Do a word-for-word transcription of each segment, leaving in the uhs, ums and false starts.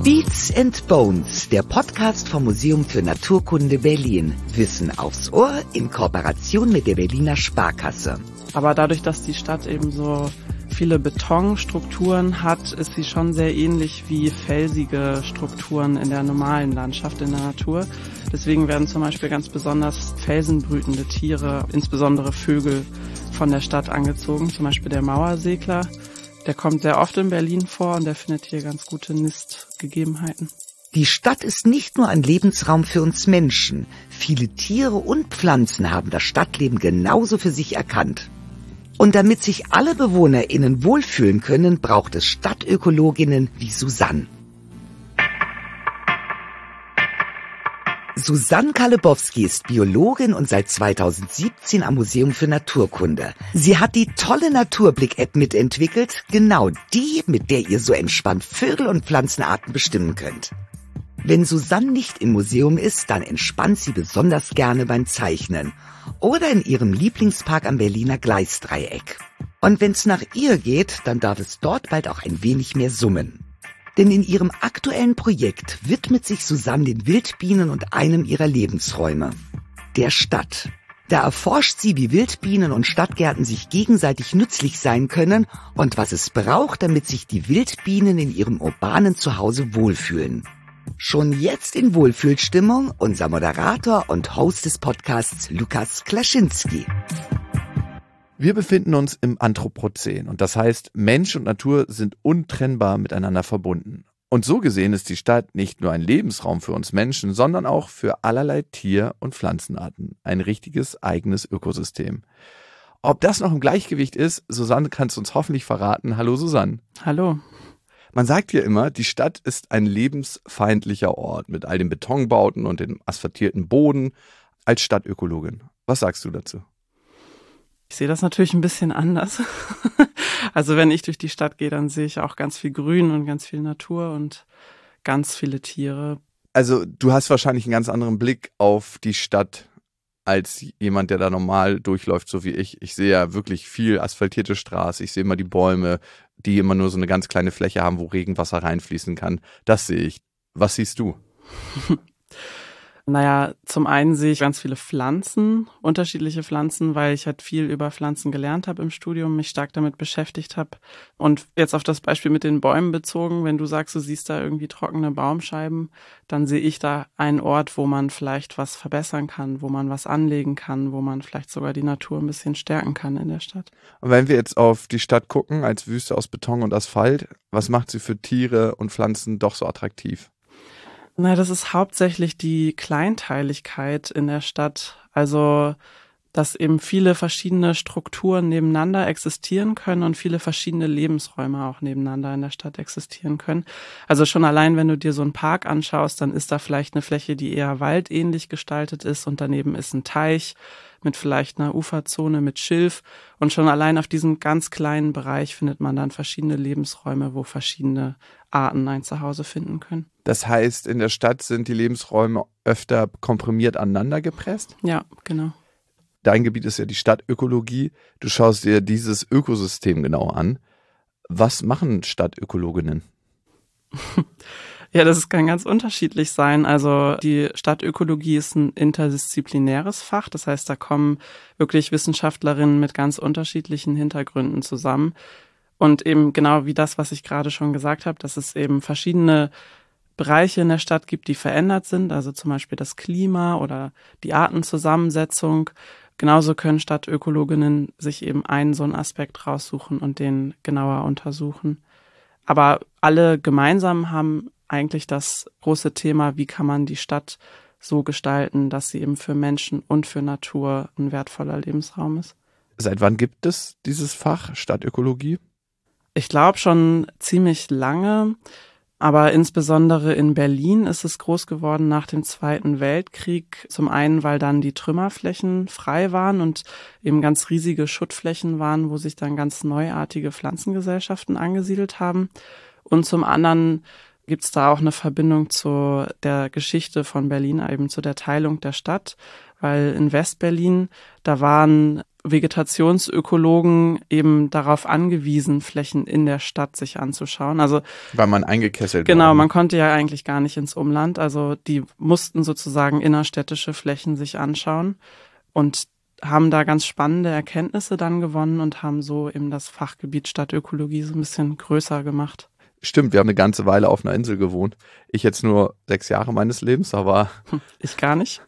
Beats and Bones, der Podcast vom Museum für Naturkunde Berlin. Wissen aufs Ohr in Kooperation mit der Berliner Sparkasse. Aber dadurch, dass die Stadt eben so viele Betonstrukturen hat, ist sie schon sehr ähnlich wie felsige Strukturen in der normalen Landschaft, in der Natur. Deswegen werden zum Beispiel ganz besonders felsenbrütende Tiere, insbesondere Vögel, von der Stadt angezogen. Zum Beispiel der Mauersegler. Der kommt sehr oft in Berlin vor und der findet hier ganz gute Nistgegebenheiten. Die Stadt ist nicht nur ein Lebensraum für uns Menschen. Viele Tiere und Pflanzen haben das Stadtleben genauso für sich erkannt. Und damit sich alle BewohnerInnen wohlfühlen können, braucht es Stadtökologinnen wie Susanne. Susanne Kalebowski ist Biologin und seit zweitausendsiebzehn am Museum für Naturkunde. Sie hat die tolle Naturblick-App mitentwickelt, genau die, mit der ihr so entspannt Vögel und Pflanzenarten bestimmen könnt. Wenn Susanne nicht im Museum ist, dann entspannt sie besonders gerne beim Zeichnen oder in ihrem Lieblingspark am Berliner Gleisdreieck. Und wenn's nach ihr geht, dann darf es dort bald auch ein wenig mehr summen. Denn in ihrem aktuellen Projekt widmet sich Susanne den Wildbienen und einem ihrer Lebensräume, der Stadt. Da erforscht sie, wie Wildbienen und Stadtgärten sich gegenseitig nützlich sein können und was es braucht, damit sich die Wildbienen in ihrem urbanen Zuhause wohlfühlen. Schon jetzt in Wohlfühlstimmung unser Moderator und Host des Podcasts Lukas Klaschinski. Wir befinden uns im Anthropozän und das heißt, Mensch und Natur sind untrennbar miteinander verbunden. Und so gesehen ist die Stadt nicht nur ein Lebensraum für uns Menschen, sondern auch für allerlei Tier- und Pflanzenarten. Ein richtiges eigenes Ökosystem. Ob das noch im Gleichgewicht ist, Susanne kann es uns hoffentlich verraten. Hallo Susanne. Hallo. Man sagt ja immer, die Stadt ist ein lebensfeindlicher Ort mit all den Betonbauten und dem asphaltierten Boden. Als Stadtökologin, was sagst du dazu? Ich sehe das natürlich ein bisschen anders. Also wenn ich durch die Stadt gehe, dann sehe ich auch ganz viel Grün und ganz viel Natur und ganz viele Tiere. Also du hast wahrscheinlich einen ganz anderen Blick auf die Stadt als jemand, der da normal durchläuft, so wie ich. Ich sehe ja wirklich viel asphaltierte Straße. Ich sehe immer die Bäume, die immer nur so eine ganz kleine Fläche haben, wo Regenwasser reinfließen kann. Das sehe ich. Was siehst du? Naja, zum einen sehe ich ganz viele Pflanzen, unterschiedliche Pflanzen, weil ich halt viel über Pflanzen gelernt habe im Studium, mich stark damit beschäftigt habe. Und jetzt auf das Beispiel mit den Bäumen bezogen, wenn du sagst, du siehst da irgendwie trockene Baumscheiben, dann sehe ich da einen Ort, wo man vielleicht was verbessern kann, wo man was anlegen kann, wo man vielleicht sogar die Natur ein bisschen stärken kann in der Stadt. Und wenn wir jetzt auf die Stadt gucken, als Wüste aus Beton und Asphalt, was macht sie für Tiere und Pflanzen doch so attraktiv? Na, das ist hauptsächlich die Kleinteiligkeit in der Stadt. Also, dass eben viele verschiedene Strukturen nebeneinander existieren können und viele verschiedene Lebensräume auch nebeneinander in der Stadt existieren können. Also schon allein, wenn du dir so einen Park anschaust, dann ist da vielleicht eine Fläche, die eher waldähnlich gestaltet ist und daneben ist ein Teich mit vielleicht einer Uferzone mit Schilf. Und schon allein auf diesem ganz kleinen Bereich findet man dann verschiedene Lebensräume, wo verschiedene Arten ein Zuhause finden können. Das heißt, in der Stadt sind die Lebensräume öfter komprimiert aneinander gepresst? Ja, genau. Dein Gebiet ist ja die Stadtökologie. Du schaust dir dieses Ökosystem genau an. Was machen Stadtökologinnen? Ja, das kann ganz unterschiedlich sein. Also die Stadtökologie ist ein interdisziplinäres Fach. Das heißt, da kommen wirklich Wissenschaftlerinnen mit ganz unterschiedlichen Hintergründen zusammen. Und eben genau wie das, was ich gerade schon gesagt habe, dass es eben verschiedene Bereiche in der Stadt gibt, die verändert sind. Also zum Beispiel das Klima oder die Artenzusammensetzung. Genauso können Stadtökologinnen sich eben einen so einen Aspekt raussuchen und den genauer untersuchen. Aber alle gemeinsam haben eigentlich das große Thema, wie kann man die Stadt so gestalten, dass sie eben für Menschen und für Natur ein wertvoller Lebensraum ist. Seit wann gibt es dieses Fach Stadtökologie? Ich glaube schon ziemlich lange, aber insbesondere in Berlin ist es groß geworden nach dem Zweiten Weltkrieg. Zum einen, weil dann die Trümmerflächen frei waren und eben ganz riesige Schuttflächen waren, wo sich dann ganz neuartige Pflanzengesellschaften angesiedelt haben. Und zum anderen gibt es da auch eine Verbindung zu der Geschichte von Berlin, eben zu der Teilung der Stadt, weil in Westberlin, da waren Vegetationsökologen eben darauf angewiesen, Flächen in der Stadt sich anzuschauen. Also weil man eingekesselt genau, war. man konnte ja eigentlich gar nicht ins Umland. Also die mussten sozusagen innerstädtische Flächen sich anschauen und haben da ganz spannende Erkenntnisse dann gewonnen und haben so eben das Fachgebiet Stadtökologie so ein bisschen größer gemacht. Stimmt, wir haben eine ganze Weile auf einer Insel gewohnt. Ich jetzt nur sechs Jahre meines Lebens, aber ich gar nicht.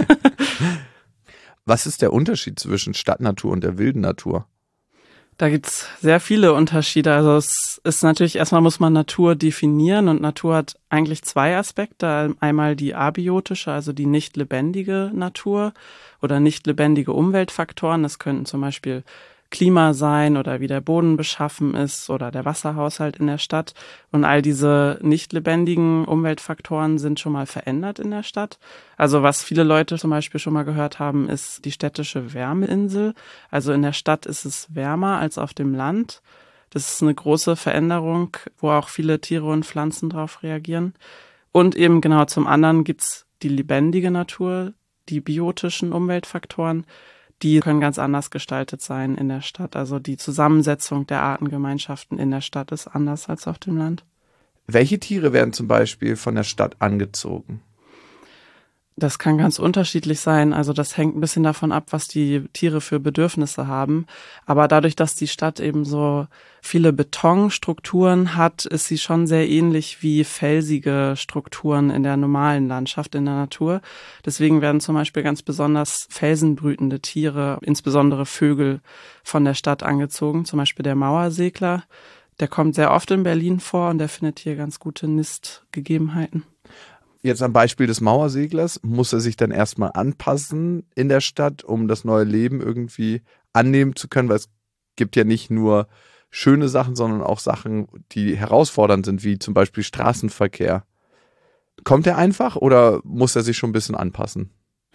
Was ist der Unterschied zwischen Stadtnatur und der wilden Natur? Da gibt's sehr viele Unterschiede. Also es ist natürlich, erstmal muss man Natur definieren und Natur hat eigentlich zwei Aspekte. Einmal die abiotische, also die nicht lebendige Natur oder nicht lebendige Umweltfaktoren. Das könnten zum Beispiel Klima sein oder wie der Boden beschaffen ist oder der Wasserhaushalt in der Stadt. Und all diese nicht lebendigen Umweltfaktoren sind schon mal verändert in der Stadt. Also was viele Leute zum Beispiel schon mal gehört haben, ist die städtische Wärmeinsel. Also in der Stadt ist es wärmer als auf dem Land. Das ist eine große Veränderung, wo auch viele Tiere und Pflanzen drauf reagieren. Und eben genau zum anderen gibt's die lebendige Natur, die biotischen Umweltfaktoren. Die können ganz anders gestaltet sein in der Stadt. Also die Zusammensetzung der Artengemeinschaften in der Stadt ist anders als auf dem Land. Welche Tiere werden zum Beispiel von der Stadt angezogen? Das kann ganz unterschiedlich sein. Also das hängt ein bisschen davon ab, was die Tiere für Bedürfnisse haben. Aber dadurch, dass die Stadt eben so viele Betonstrukturen hat, ist sie schon sehr ähnlich wie felsige Strukturen in der normalen Landschaft, in der Natur. Deswegen werden zum Beispiel ganz besonders felsenbrütende Tiere, insbesondere Vögel, von der Stadt angezogen. Zum Beispiel der Mauersegler. Der kommt sehr oft in Berlin vor und der findet hier ganz gute Nistgegebenheiten. Jetzt am Beispiel des Mauerseglers, muss er sich dann erstmal anpassen in der Stadt, um das neue Leben irgendwie annehmen zu können, weil es gibt ja nicht nur schöne Sachen, sondern auch Sachen, die herausfordernd sind, wie zum Beispiel Straßenverkehr. Kommt er einfach oder muss er sich schon ein bisschen anpassen?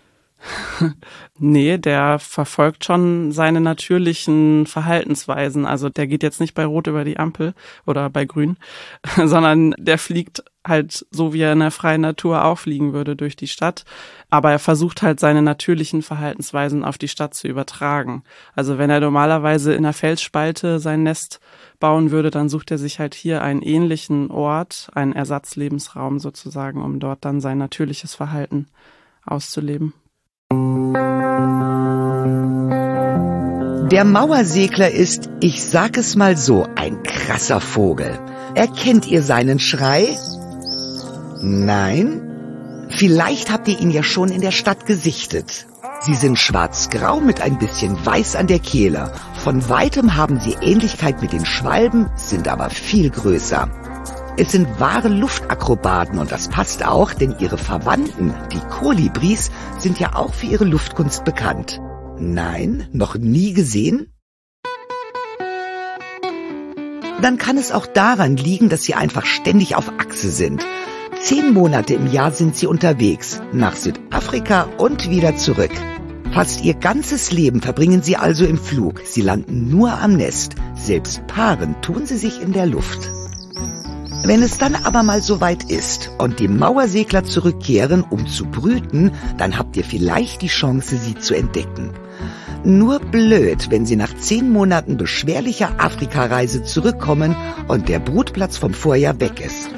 Nee, der verfolgt schon seine natürlichen Verhaltensweisen. Also der geht jetzt nicht bei Rot über die Ampel oder bei Grün, sondern der fliegt halt so, wie er in der freien Natur auch fliegen würde durch die Stadt. Aber er versucht halt seine natürlichen Verhaltensweisen auf die Stadt zu übertragen. Also wenn er normalerweise in einer Felsspalte sein Nest bauen würde, dann sucht er sich halt hier einen ähnlichen Ort, einen Ersatzlebensraum sozusagen, um dort dann sein natürliches Verhalten auszuleben. Der Mauersegler ist, ich sag es mal so, ein krasser Vogel. Erkennt ihr seinen Schrei? Nein? Vielleicht habt ihr ihn ja schon in der Stadt gesichtet. Sie sind schwarz-grau mit ein bisschen weiß an der Kehle. Von weitem haben sie Ähnlichkeit mit den Schwalben, sind aber viel größer. Es sind wahre Luftakrobaten und das passt auch, denn ihre Verwandten, die Kolibris, sind ja auch für ihre Luftkunst bekannt. Nein, noch nie gesehen? Dann kann es auch daran liegen, dass sie einfach ständig auf Achse sind. Zehn Monate im Jahr sind sie unterwegs, nach Südafrika und wieder zurück. Fast ihr ganzes Leben verbringen sie also im Flug. Sie landen nur am Nest. Selbst paaren tun sie sich in der Luft. Wenn es dann aber mal so weit ist und die Mauersegler zurückkehren, um zu brüten, dann habt ihr vielleicht die Chance, sie zu entdecken. Nur blöd, wenn sie nach zehn Monaten beschwerlicher Afrikareise zurückkommen und der Brutplatz vom Vorjahr weg ist.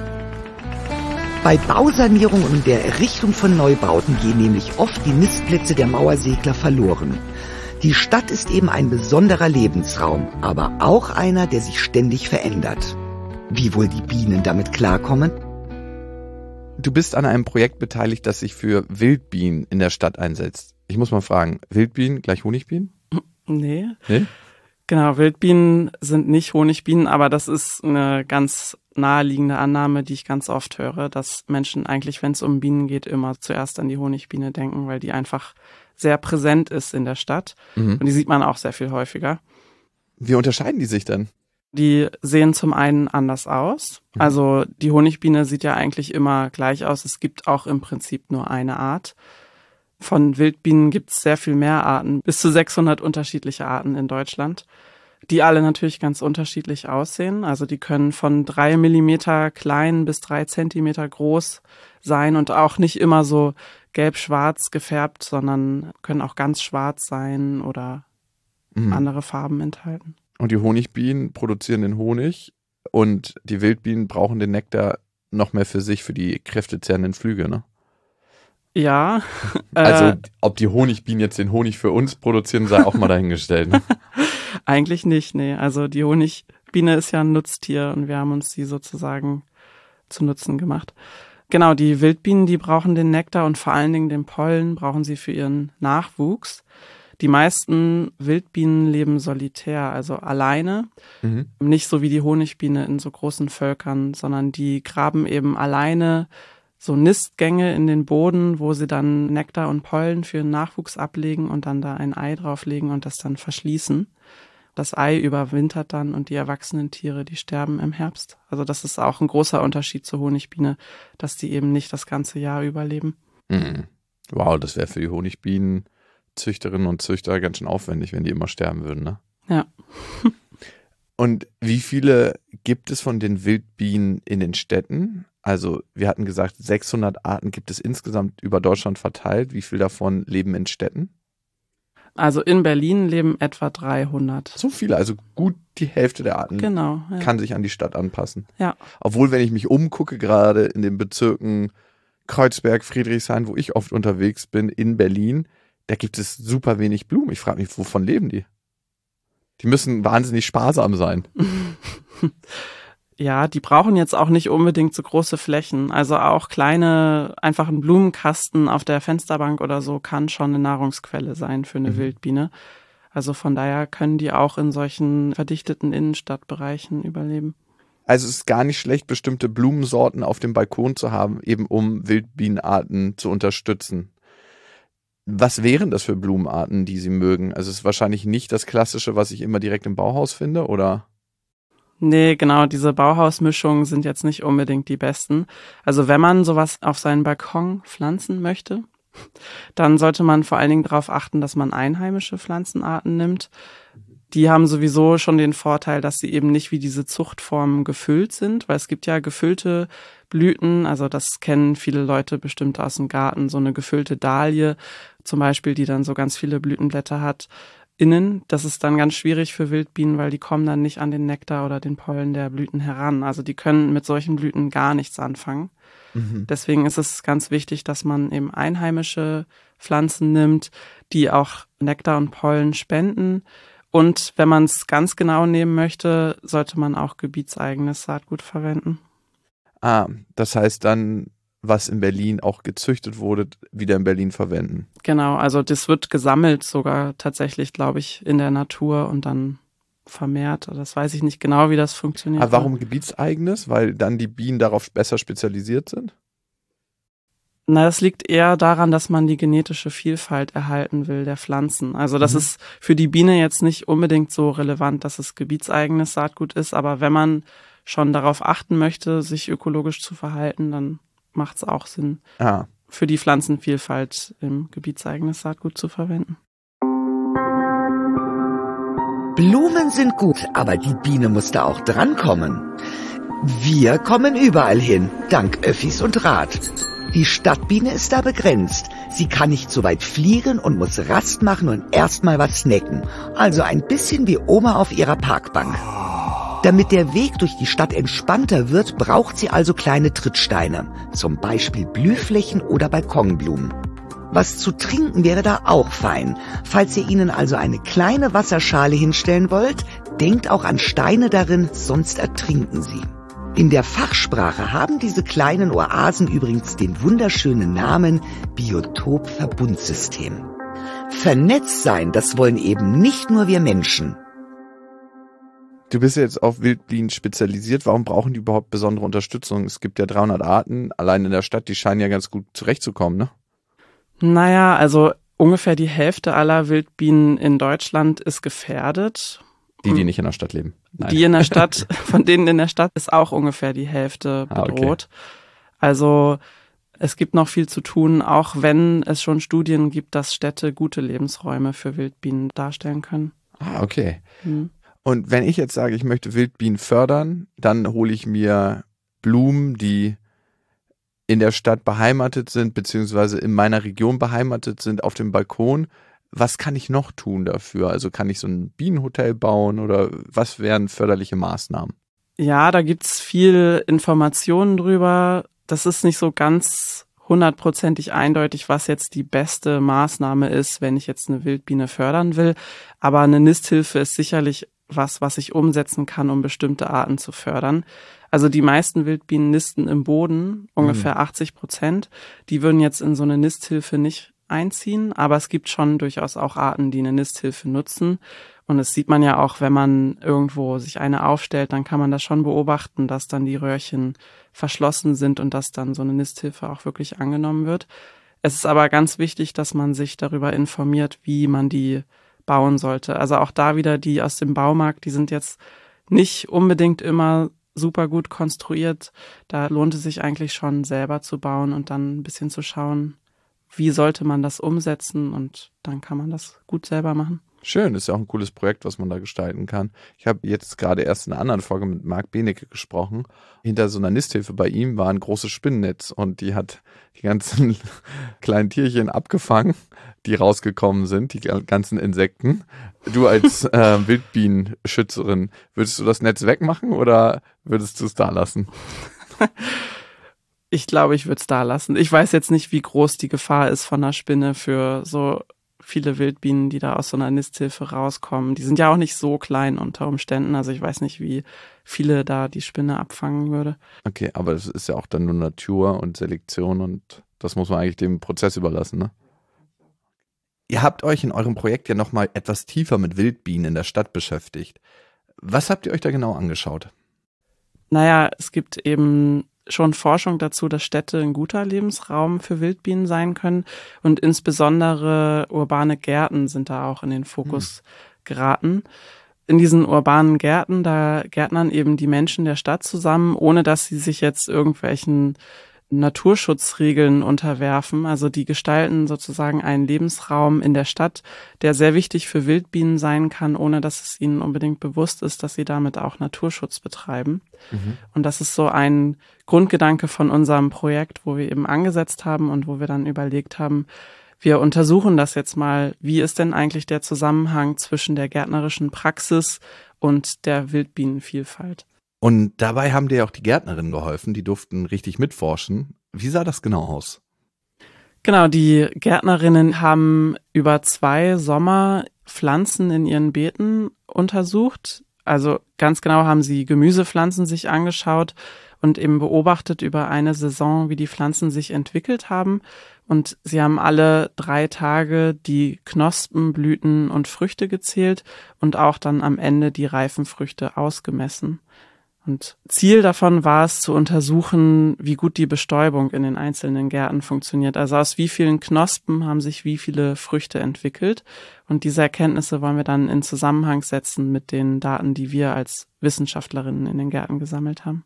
Bei Bausanierung und der Errichtung von Neubauten gehen nämlich oft die Nistplätze der Mauersegler verloren. Die Stadt ist eben ein besonderer Lebensraum, aber auch einer, der sich ständig verändert. Wie wohl die Bienen damit klarkommen? Du bist an einem Projekt beteiligt, das sich für Wildbienen in der Stadt einsetzt. Ich muss mal fragen, Wildbienen gleich Honigbienen? Nee. Nee? Genau, Wildbienen sind nicht Honigbienen, aber das ist eine ganz naheliegende Annahme, die ich ganz oft höre, dass Menschen eigentlich, wenn es um Bienen geht, immer zuerst an die Honigbiene denken, weil die einfach sehr präsent ist in der Stadt. Mhm. Und die sieht man auch sehr viel häufiger. Wie unterscheiden die sich denn? Die sehen zum einen anders aus. Mhm. Also die Honigbiene sieht ja eigentlich immer gleich aus. Es gibt auch im Prinzip nur eine Art. Von Wildbienen gibt es sehr viel mehr Arten, bis zu sechshundert unterschiedliche Arten in Deutschland, die alle natürlich ganz unterschiedlich aussehen. Also die können von drei Millimeter klein bis drei Zentimeter groß sein und auch nicht immer so gelb-schwarz gefärbt, sondern können auch ganz schwarz sein oder mhm. andere Farben enthalten. Und die Honigbienen produzieren den Honig und die Wildbienen brauchen den Nektar noch mehr für sich, für die kräftezehrenden Flüge, ne? Ja. Also äh, ob die Honigbienen jetzt den Honig für uns produzieren, sei auch mal dahingestellt. Ne? Eigentlich nicht, nee. Also die Honigbiene ist ja ein Nutztier und wir haben uns die sozusagen zu Nutzen gemacht. Genau, die Wildbienen, die brauchen den Nektar und vor allen Dingen den Pollen brauchen sie für ihren Nachwuchs. Die meisten Wildbienen leben solitär, also alleine. Mhm. Nicht so wie die Honigbiene in so großen Völkern, sondern die graben eben alleine so Nistgänge in den Boden, wo sie dann Nektar und Pollen für den Nachwuchs ablegen und dann da ein Ei drauflegen und das dann verschließen. Das Ei überwintert dann und die erwachsenen Tiere, die sterben im Herbst. Also das ist auch ein großer Unterschied zur Honigbiene, dass die eben nicht das ganze Jahr überleben. Mhm. Wow, das wäre für die Honigbienenküchterinnen und Züchter ganz schön aufwendig, wenn die immer sterben würden, ne? Ja. Und wie viele gibt es von den Wildbienen in den Städten? Also wir hatten gesagt, sechshundert Arten gibt es insgesamt über Deutschland verteilt. Wie viel davon leben in Städten? Also in Berlin leben etwa dreihundert. So viele, also gut die Hälfte der Arten genau, ja. kann sich an die Stadt anpassen. Ja. Obwohl, wenn ich mich umgucke, gerade in den Bezirken Kreuzberg, Friedrichshain, wo ich oft unterwegs bin, in Berlin, da gibt es super wenig Blumen. Ich frage mich, wovon leben die? Die müssen wahnsinnig sparsam sein. Ja, die brauchen jetzt auch nicht unbedingt so große Flächen. Also auch kleine, einfach ein Blumenkasten auf der Fensterbank oder so kann schon eine Nahrungsquelle sein für eine mhm. Wildbiene. Also von daher können die auch in solchen verdichteten Innenstadtbereichen überleben. Also es ist gar nicht schlecht, bestimmte Blumensorten auf dem Balkon zu haben, eben um Wildbienenarten zu unterstützen. Was wären das für Blumenarten, die Sie mögen? Also es ist wahrscheinlich nicht das Klassische, was ich immer direkt im Bauhaus finde, oder? Nee, genau, diese Bauhausmischungen sind jetzt nicht unbedingt die besten. Also wenn man sowas auf seinen Balkon pflanzen möchte, dann sollte man vor allen Dingen darauf achten, dass man einheimische Pflanzenarten nimmt. Die haben sowieso schon den Vorteil, dass sie eben nicht wie diese Zuchtformen gefüllt sind, weil es gibt ja gefüllte Blüten, also das kennen viele Leute bestimmt aus dem Garten, so eine gefüllte Dahlie zum Beispiel, die dann so ganz viele Blütenblätter hat. Innen, das ist dann ganz schwierig für Wildbienen, weil die kommen dann nicht an den Nektar oder den Pollen der Blüten heran. Also die können mit solchen Blüten gar nichts anfangen. Mhm. Deswegen ist es ganz wichtig, dass man eben einheimische Pflanzen nimmt, die auch Nektar und Pollen spenden. Und wenn man es ganz genau nehmen möchte, sollte man auch gebietseigenes Saatgut verwenden. Ah, das heißt dann, was in Berlin auch gezüchtet wurde, wieder in Berlin verwenden. Genau, also das wird gesammelt sogar tatsächlich, glaube ich, in der Natur und dann vermehrt. Das weiß ich nicht genau, wie das funktioniert. Aber warum gebietseigenes? Weil dann die Bienen darauf besser spezialisiert sind? Na, das liegt eher daran, dass man die genetische Vielfalt erhalten will der Pflanzen. Also das mhm. ist für die Biene jetzt nicht unbedingt so relevant, dass es gebietseigenes Saatgut ist, aber wenn man schon darauf achten möchte, sich ökologisch zu verhalten, dann macht es auch Sinn, ah. für die Pflanzenvielfalt im gebietseigenes Saatgut zu verwenden. Blumen sind gut, aber die Biene muss da auch drankommen. Wir kommen überall hin, dank Öffis und Rad. Die Stadtbiene ist da begrenzt. Sie kann nicht so weit fliegen und muss Rast machen und erstmal was snacken. Also ein bisschen wie Oma auf ihrer Parkbank. Damit der Weg durch die Stadt entspannter wird, braucht sie also kleine Trittsteine. Zum Beispiel Blühflächen oder Balkonblumen. Was zu trinken wäre da auch fein. Falls ihr ihnen also eine kleine Wasserschale hinstellen wollt, denkt auch an Steine darin, sonst ertrinken sie. In der Fachsprache haben diese kleinen Oasen übrigens den wunderschönen Namen Biotopverbundsystem. Vernetzt sein, das wollen eben nicht nur wir Menschen. Du bist jetzt auf Wildbienen spezialisiert. Warum brauchen die überhaupt besondere Unterstützung? Es gibt ja dreihundert Arten, allein in der Stadt, die scheinen ja ganz gut zurechtzukommen, ne? Naja, also ungefähr die Hälfte aller Wildbienen in Deutschland ist gefährdet. Die, die nicht in der Stadt leben. Nein. Die in der Stadt, von denen in der Stadt ist auch ungefähr die Hälfte bedroht. Ah, okay. Also es gibt noch viel zu tun, auch wenn es schon Studien gibt, dass Städte gute Lebensräume für Wildbienen darstellen können. Ah, okay. Mhm. Und wenn ich jetzt sage, ich möchte Wildbienen fördern, dann hole ich mir Blumen, die in der Stadt beheimatet sind, beziehungsweise in meiner Region beheimatet sind, auf dem Balkon. Was kann ich noch tun dafür? Also kann ich so ein Bienenhotel bauen oder was wären förderliche Maßnahmen? Ja, da gibt's viel Informationen drüber. Das ist nicht so ganz hundertprozentig eindeutig, was jetzt die beste Maßnahme ist, wenn ich jetzt eine Wildbiene fördern will. Aber eine Nisthilfe ist sicherlich was, was ich umsetzen kann, um bestimmte Arten zu fördern. Also die meisten Wildbienen nisten im Boden, ungefähr mhm. achtzig Prozent. Die würden jetzt in so eine Nisthilfe nicht einziehen, aber es gibt schon durchaus auch Arten, die eine Nisthilfe nutzen. Und das sieht man ja auch, wenn man irgendwo sich eine aufstellt, dann kann man das schon beobachten, dass dann die Röhrchen verschlossen sind und dass dann so eine Nisthilfe auch wirklich angenommen wird. Es ist aber ganz wichtig, dass man sich darüber informiert, wie man die bauen sollte. Also auch da wieder die aus dem Baumarkt, die sind jetzt nicht unbedingt immer super gut konstruiert. Da lohnt es sich eigentlich schon selber zu bauen und dann ein bisschen zu schauen, wie sollte man das umsetzen, und dann kann man das gut selber machen. Schön, ist ja auch ein cooles Projekt, was man da gestalten kann. Ich habe jetzt gerade erst in einer anderen Folge mit Marc Benecke gesprochen. Hinter so einer Nisthilfe bei ihm war ein großes Spinnennetz und die hat die ganzen kleinen Tierchen abgefangen, die rausgekommen sind, die ganzen Insekten. Du als äh, Wildbienenschützerin, würdest du das Netz wegmachen oder würdest du es da lassen? Ich glaube, ich würde es da lassen. Ich weiß jetzt nicht, wie groß die Gefahr ist von einer Spinne für so viele Wildbienen, die da aus so einer Nisthilfe rauskommen. Die sind ja auch nicht so klein unter Umständen. Also ich weiß nicht, wie viele da die Spinne abfangen würde. Okay, aber das ist ja auch dann nur Natur und Selektion und das muss man eigentlich dem Prozess überlassen, ne? Ihr habt euch in eurem Projekt ja nochmal etwas tiefer mit Wildbienen in der Stadt beschäftigt. Was habt ihr euch da genau angeschaut? Naja, es gibt eben schon Forschung dazu, dass Städte ein guter Lebensraum für Wildbienen sein können, und insbesondere urbane Gärten sind da auch in den Fokus hm. geraten. In diesen urbanen Gärten, da gärtnern eben die Menschen der Stadt zusammen, ohne dass sie sich jetzt irgendwelchen Naturschutzregeln unterwerfen. Also die gestalten sozusagen einen Lebensraum in der Stadt, der sehr wichtig für Wildbienen sein kann, ohne dass es ihnen unbedingt bewusst ist, dass sie damit auch Naturschutz betreiben. Mhm. Und das ist so ein Grundgedanke von unserem Projekt, wo wir eben angesetzt haben und wo wir dann überlegt haben, wir untersuchen das jetzt mal, wie ist denn eigentlich der Zusammenhang zwischen der gärtnerischen Praxis und der Wildbienenvielfalt? Und dabei haben dir auch die Gärtnerinnen geholfen, die durften richtig mitforschen. Wie sah das genau aus? Genau, die Gärtnerinnen haben über zwei Sommer Pflanzen in ihren Beeten untersucht. Also ganz genau haben sie Gemüsepflanzen sich angeschaut und eben beobachtet über eine Saison, wie die Pflanzen sich entwickelt haben. Und sie haben alle drei Tage die Knospen, Blüten und Früchte gezählt und auch dann am Ende die reifen Früchte ausgemessen. Und Ziel davon war es, zu untersuchen, wie gut die Bestäubung in den einzelnen Gärten funktioniert. Also aus wie vielen Knospen haben sich wie viele Früchte entwickelt. Und diese Erkenntnisse wollen wir dann in Zusammenhang setzen mit den Daten, die wir als Wissenschaftlerinnen in den Gärten gesammelt haben.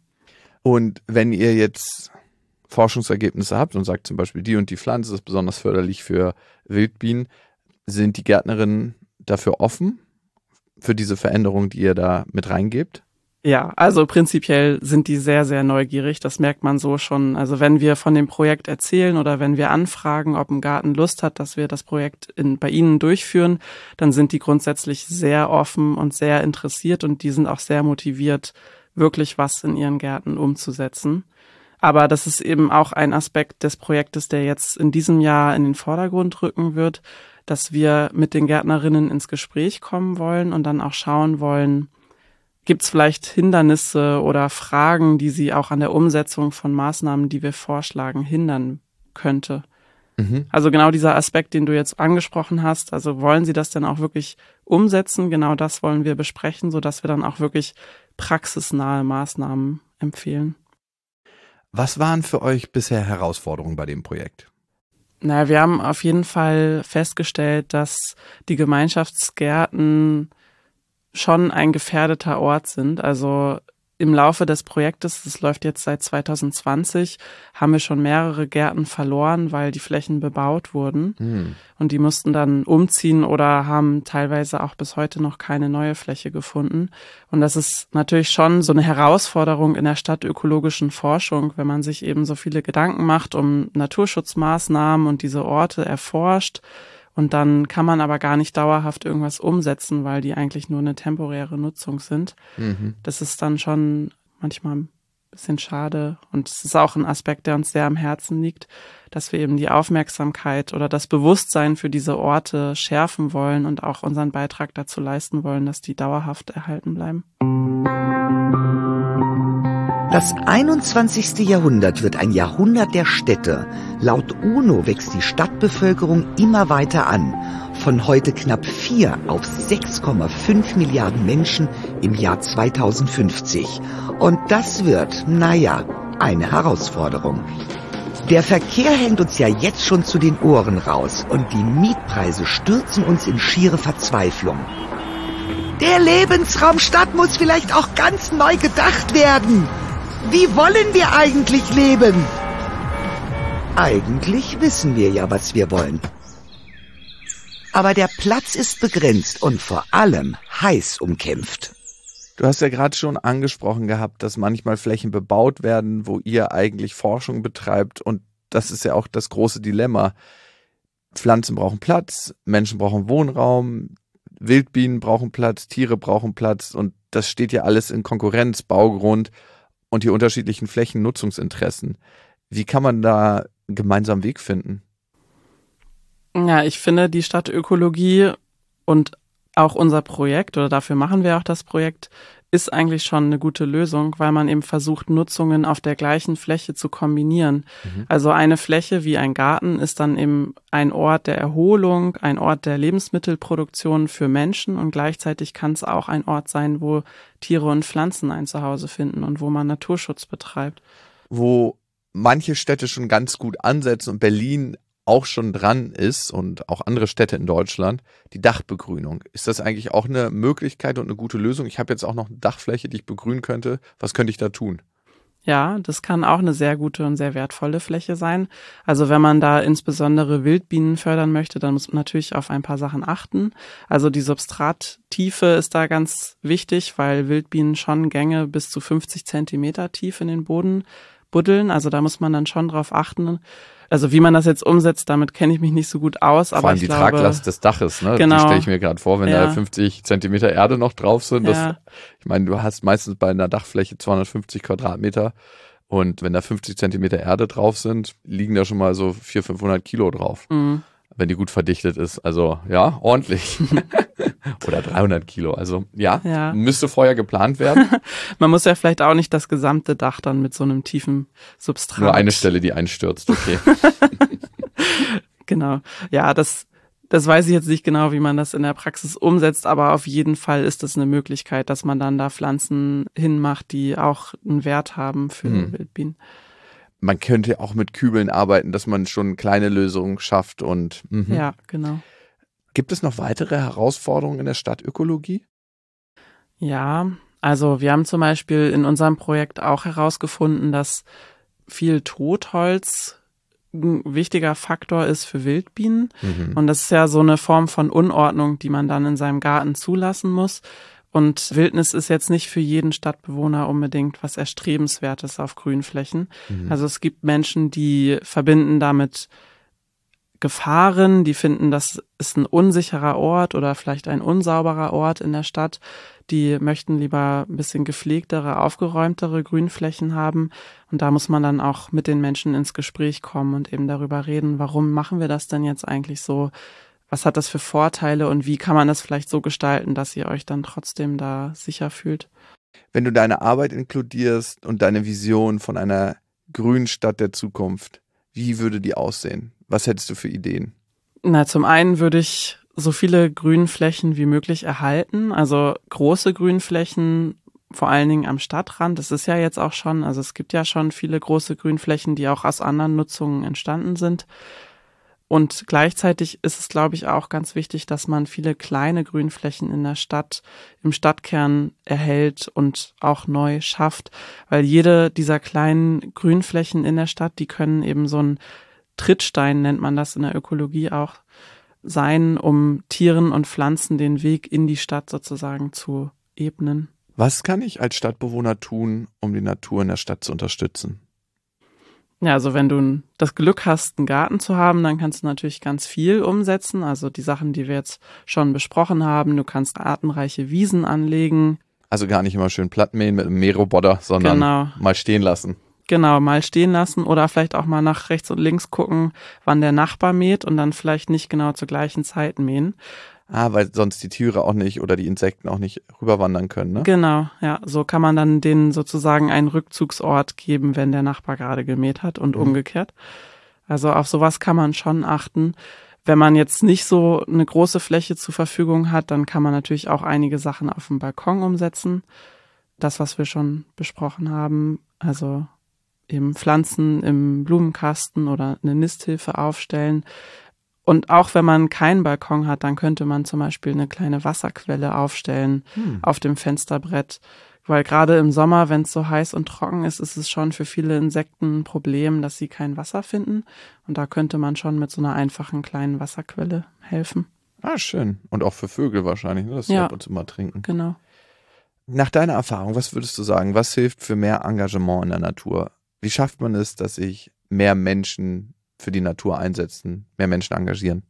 Und wenn ihr jetzt Forschungsergebnisse habt und sagt zum Beispiel, die und die Pflanze ist besonders förderlich für Wildbienen, sind die Gärtnerinnen dafür offen, für diese Veränderung, die ihr da mit reingebt? Ja, also prinzipiell sind die sehr, sehr neugierig. Das merkt man so schon. Also wenn wir von dem Projekt erzählen oder wenn wir anfragen, ob ein Garten Lust hat, dass wir das Projekt in, bei ihnen durchführen, dann sind die grundsätzlich sehr offen und sehr interessiert und die sind auch sehr motiviert, wirklich was in ihren Gärten umzusetzen. Aber das ist eben auch ein Aspekt des Projektes, der jetzt in diesem Jahr in den Vordergrund rücken wird, dass wir mit den Gärtnerinnen ins Gespräch kommen wollen und dann auch schauen wollen, gibt es vielleicht Hindernisse oder Fragen, die sie auch an der Umsetzung von Maßnahmen, die wir vorschlagen, hindern könnte? Mhm. Also genau dieser Aspekt, den du jetzt angesprochen hast, also wollen sie das denn auch wirklich umsetzen? Genau das wollen wir besprechen, sodass wir dann auch wirklich praxisnahe Maßnahmen empfehlen. Was waren für euch bisher Herausforderungen bei dem Projekt? Na, wir haben auf jeden Fall festgestellt, dass die Gemeinschaftsgärten schon ein gefährdeter Ort sind. Also im Laufe des Projektes, das läuft jetzt seit zwanzig zwanzig, haben wir schon mehrere Gärten verloren, weil die Flächen bebaut wurden. Hm. Und die mussten dann umziehen oder haben teilweise auch bis heute noch keine neue Fläche gefunden. Und das ist natürlich schon so eine Herausforderung in der stadtökologischen Forschung, wenn man sich eben so viele Gedanken macht um Naturschutzmaßnahmen und diese Orte erforscht Und dann kann man aber gar nicht dauerhaft irgendwas umsetzen, weil die eigentlich nur eine temporäre Nutzung sind. Mhm. Das ist dann schon manchmal ein bisschen schade. Und es ist auch ein Aspekt, der uns sehr am Herzen liegt, dass wir eben die Aufmerksamkeit oder das Bewusstsein für diese Orte schärfen wollen und auch unseren Beitrag dazu leisten wollen, dass die dauerhaft erhalten bleiben. Das einundzwanzigste Jahrhundert wird ein Jahrhundert der Städte. Laut UNO wächst die Stadtbevölkerung immer weiter an. Von heute knapp vier auf sechs Komma fünf Milliarden Menschen im Jahr zweitausendfünfzig. Und das wird, naja, eine Herausforderung. Der Verkehr hängt uns ja jetzt schon zu den Ohren raus und die Mietpreise stürzen uns in schiere Verzweiflung. Der Lebensraum Stadt muss vielleicht auch ganz neu gedacht werden. Wie wollen wir eigentlich leben? Eigentlich wissen wir ja, was wir wollen. Aber der Platz ist begrenzt und vor allem heiß umkämpft. Du hast ja gerade schon angesprochen gehabt, dass manchmal Flächen bebaut werden, wo ihr eigentlich Forschung betreibt. Und das ist ja auch das große Dilemma. Pflanzen brauchen Platz, Menschen brauchen Wohnraum, Wildbienen brauchen Platz, Tiere brauchen Platz. Und das steht ja alles in Konkurrenz, Baugrund und die unterschiedlichen Flächennutzungsinteressen. Wie kann man da einen gemeinsamen Weg finden? Ja, ich finde, die Stadtökologie und auch unser Projekt, oder dafür machen wir auch das Projekt, ist eigentlich schon eine gute Lösung, weil man eben versucht, Nutzungen auf der gleichen Fläche zu kombinieren. Mhm. Also eine Fläche wie ein Garten ist dann eben ein Ort der Erholung, ein Ort der Lebensmittelproduktion für Menschen und gleichzeitig kann es auch ein Ort sein, wo Tiere und Pflanzen ein Zuhause finden und wo man Naturschutz betreibt. Wo manche Städte schon ganz gut ansetzen und Berlin auch schon dran ist und auch andere Städte in Deutschland, die Dachbegrünung. Ist das eigentlich auch eine Möglichkeit und eine gute Lösung? Ich habe jetzt auch noch eine Dachfläche, die ich begrünen könnte. Was könnte ich da tun? Ja, das kann auch eine sehr gute und sehr wertvolle Fläche sein. Also wenn man da insbesondere Wildbienen fördern möchte, dann muss man natürlich auf ein paar Sachen achten. Also die Substrattiefe ist da ganz wichtig, weil Wildbienen schon Gänge bis zu fünfzig Zentimeter tief in den Boden buddeln. Also da muss man dann schon drauf achten. Also wie man das jetzt umsetzt, damit kenne ich mich nicht so gut aus. Aber vor allem ich die glaube, Traglast des Daches, ne? Genau. Die stelle ich mir gerade vor, wenn ja. da fünfzig Zentimeter Erde noch drauf sind. Das, ja. Ich meine, du hast meistens bei einer Dachfläche zweihundertfünfzig Quadratmeter und wenn da fünfzig Zentimeter Erde drauf sind, liegen da schon mal so vierhundert, fünfhundert Kilo drauf. Mhm. Wenn die gut verdichtet ist. Also ja, ordentlich. Oder dreihundert Kilo. Also ja, ja, müsste vorher geplant werden. Man muss ja vielleicht auch nicht das gesamte Dach dann mit so einem tiefen Substrat. Nur eine Stelle, die einstürzt, okay. Genau. Ja, das, das weiß ich jetzt nicht genau, wie man das in der Praxis umsetzt, aber auf jeden Fall ist das eine Möglichkeit, dass man dann da Pflanzen hinmacht, die auch einen Wert haben für hm. Wildbienen. Man könnte auch mit Kübeln arbeiten, dass man schon kleine Lösungen schafft und mhm. Ja, genau. Gibt es noch weitere Herausforderungen in der Stadtökologie? Ja, also wir haben zum Beispiel in unserem Projekt auch herausgefunden, dass viel Totholz ein wichtiger Faktor ist für Wildbienen. Mhm. Und das ist ja so eine Form von Unordnung, die man dann in seinem Garten zulassen muss. Und Wildnis ist jetzt nicht für jeden Stadtbewohner unbedingt was Erstrebenswertes auf Grünflächen. Mhm. Also es gibt Menschen, die verbinden damit Gefahren, die finden, das ist ein unsicherer Ort oder vielleicht ein unsauberer Ort in der Stadt. Die möchten lieber ein bisschen gepflegtere, aufgeräumtere Grünflächen haben. Und da muss man dann auch mit den Menschen ins Gespräch kommen und eben darüber reden, warum machen wir das denn jetzt eigentlich so? Was hat das für Vorteile und wie kann man das vielleicht so gestalten, dass ihr euch dann trotzdem da sicher fühlt? Wenn du deine Arbeit inkludierst und deine Vision von einer grünen Stadt der Zukunft, wie würde die aussehen? Was hättest du für Ideen? Na, zum einen würde ich so viele Grünflächen wie möglich erhalten, also große Grünflächen, vor allen Dingen am Stadtrand. Das ist ja jetzt auch schon, also es gibt ja schon viele große Grünflächen, die auch aus anderen Nutzungen entstanden sind. Und gleichzeitig ist es, glaube ich, auch ganz wichtig, dass man viele kleine Grünflächen in der Stadt, im Stadtkern erhält und auch neu schafft. Weil jede dieser kleinen Grünflächen in der Stadt, die können eben so ein Trittstein, nennt man das in der Ökologie auch, sein, um Tieren und Pflanzen den Weg in die Stadt sozusagen zu ebnen. Was kann ich als Stadtbewohner tun, um die Natur in der Stadt zu unterstützen? Ja, also wenn du das Glück hast, einen Garten zu haben, dann kannst du natürlich ganz viel umsetzen. Also die Sachen, die wir jetzt schon besprochen haben. Du kannst artenreiche Wiesen anlegen. Also gar nicht immer schön platt mähen mit einem Mähroboter, sondern genau. mal stehen lassen. Genau, mal stehen lassen oder vielleicht auch mal nach rechts und links gucken, wann der Nachbar mäht und dann vielleicht nicht genau zur gleichen Zeit mähen. Ah, weil sonst die Tiere auch nicht oder die Insekten auch nicht rüberwandern können, ne? Genau, ja. So kann man dann denen sozusagen einen Rückzugsort geben, wenn der Nachbar gerade gemäht hat und mhm. umgekehrt. Also auf sowas kann man schon achten. Wenn man jetzt nicht so eine große Fläche zur Verfügung hat, dann kann man natürlich auch einige Sachen auf dem Balkon umsetzen. Das, was wir schon besprochen haben, also eben Pflanzen im Blumenkasten oder eine Nisthilfe aufstellen. Und auch wenn man keinen Balkon hat, dann könnte man zum Beispiel eine kleine Wasserquelle aufstellen hm. auf dem Fensterbrett. Weil gerade im Sommer, wenn es so heiß und trocken ist, ist es schon für viele Insekten ein Problem, dass sie kein Wasser finden. Und da könnte man schon mit so einer einfachen kleinen Wasserquelle helfen. Ah, schön. Und auch für Vögel wahrscheinlich, ne? Dass sie ja, ab und zu mal trinken. Genau. Nach deiner Erfahrung, was würdest du sagen, was hilft für mehr Engagement in der Natur? Wie schafft man es, dass sich mehr Menschen für die Natur einsetzen, mehr Menschen engagieren?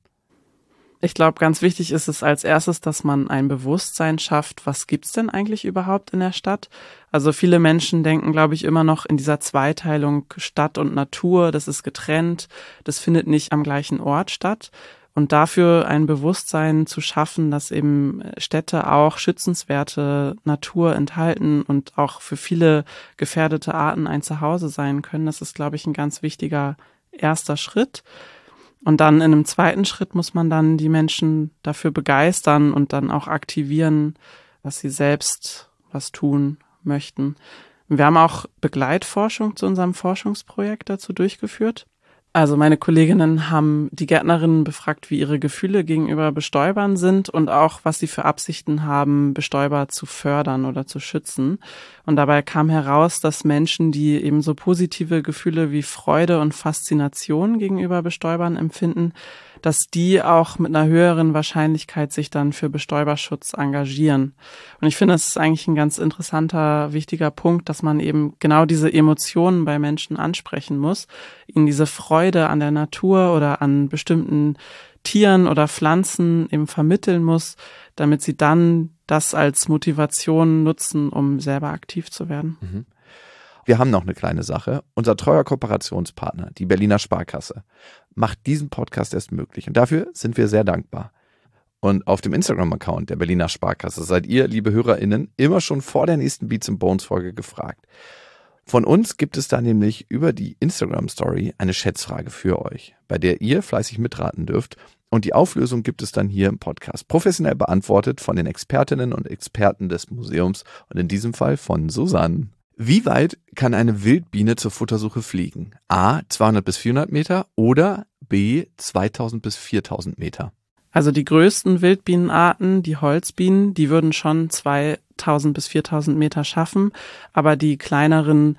Ich glaube, ganz wichtig ist es als erstes, dass man ein Bewusstsein schafft, was gibt's denn eigentlich überhaupt in der Stadt? Also viele Menschen denken, glaube ich, immer noch in dieser Zweiteilung Stadt und Natur, das ist getrennt, das findet nicht am gleichen Ort statt. Und dafür ein Bewusstsein zu schaffen, dass eben Städte auch schützenswerte Natur enthalten und auch für viele gefährdete Arten ein Zuhause sein können, das ist, glaube ich, ein ganz wichtiger erster Schritt. Und dann in einem zweiten Schritt muss man dann die Menschen dafür begeistern und dann auch aktivieren, dass sie selbst was tun möchten. Wir haben auch Begleitforschung zu unserem Forschungsprojekt dazu durchgeführt. Also meine Kolleginnen haben die Gärtnerinnen befragt, wie ihre Gefühle gegenüber Bestäubern sind und auch, was sie für Absichten haben, Bestäuber zu fördern oder zu schützen. Und dabei kam heraus, dass Menschen, die eben so positive Gefühle wie Freude und Faszination gegenüber Bestäubern empfinden, dass die auch mit einer höheren Wahrscheinlichkeit sich dann für Bestäuberschutz engagieren. Und ich finde, das ist eigentlich ein ganz interessanter, wichtiger Punkt, dass man eben genau diese Emotionen bei Menschen ansprechen muss, ihnen diese Freude an der Natur oder an bestimmten Tieren oder Pflanzen eben vermitteln muss, damit sie dann das als Motivation nutzen, um selber aktiv zu werden. Mhm. Wir haben noch eine kleine Sache. Unser treuer Kooperationspartner, die Berliner Sparkasse, macht diesen Podcast erst möglich. Und dafür sind wir sehr dankbar. Und auf dem Instagram-Account der Berliner Sparkasse seid ihr, liebe HörerInnen, immer schon vor der nächsten Beats and Bones Folge gefragt. Von uns gibt es da nämlich über die Instagram-Story eine Schätzfrage für euch, bei der ihr fleißig mitraten dürft. Und die Auflösung gibt es dann hier im Podcast, professionell beantwortet von den Expertinnen und Experten des Museums und in diesem Fall von Susanne. Wie weit kann eine Wildbiene zur Futtersuche fliegen? A. zweihundert bis vierhundert Meter oder B. zweitausend bis viertausend Meter? Also die größten Wildbienenarten, die Holzbienen, die würden schon zweitausend bis viertausend Meter schaffen, aber die kleineren,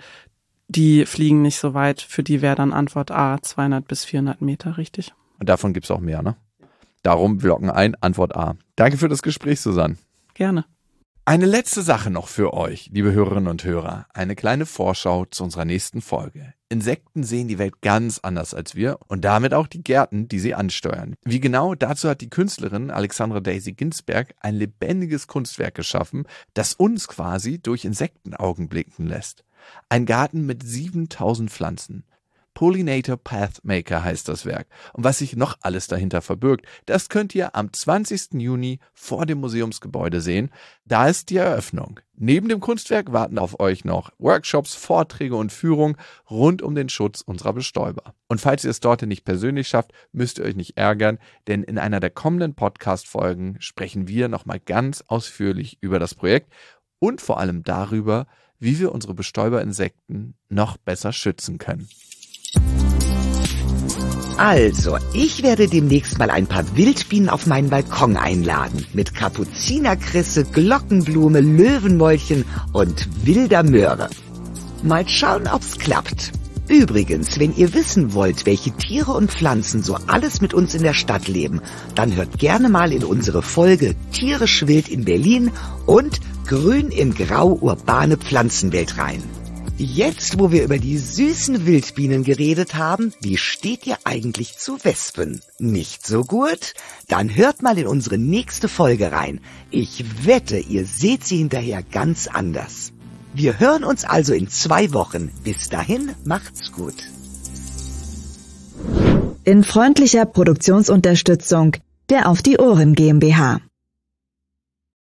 die fliegen nicht so weit. Für die wäre dann Antwort A, zweihundert bis vierhundert Meter, richtig? Und davon gibt es auch mehr, ne? Darum, wir locken ein, Antwort A. Danke für das Gespräch, Susanne. Gerne. Eine letzte Sache noch für euch, liebe Hörerinnen und Hörer. Eine kleine Vorschau zu unserer nächsten Folge. Insekten sehen die Welt ganz anders als wir und damit auch die Gärten, die sie ansteuern. Wie genau, dazu hat die Künstlerin Alexandra Daisy Ginsberg ein lebendiges Kunstwerk geschaffen, das uns quasi durch Insektenaugen blicken lässt. Ein Garten mit siebentausend Pflanzen. Pollinator Pathmaker heißt das Werk. Und was sich noch alles dahinter verbirgt, das könnt ihr am zwanzigsten Juni vor dem Museumsgebäude sehen. Da ist die Eröffnung. Neben dem Kunstwerk warten auf euch noch Workshops, Vorträge und Führungen rund um den Schutz unserer Bestäuber. Und falls ihr es dorthin nicht persönlich schafft, müsst ihr euch nicht ärgern, denn in einer der kommenden Podcast-Folgen sprechen wir nochmal ganz ausführlich über das Projekt und vor allem darüber, wie wir unsere Bestäuberinsekten noch besser schützen können. Also, ich werde demnächst mal ein paar Wildbienen auf meinen Balkon einladen. Mit Kapuzinerkresse, Glockenblume, Löwenmäulchen und wilder Möhre. Mal schauen, ob's klappt. Übrigens, wenn ihr wissen wollt, welche Tiere und Pflanzen so alles mit uns in der Stadt leben, dann hört gerne mal in unsere Folge Tierisch wild in Berlin und Grün in Grau urbane Pflanzenwelt rein. Jetzt, wo wir über die süßen Wildbienen geredet haben, wie steht ihr eigentlich zu Wespen? Nicht so gut? Dann hört mal in unsere nächste Folge rein. Ich wette, ihr seht sie hinterher ganz anders. Wir hören uns also in zwei Wochen. Bis dahin, macht's gut. In freundlicher Produktionsunterstützung der Auf die Ohren GmbH.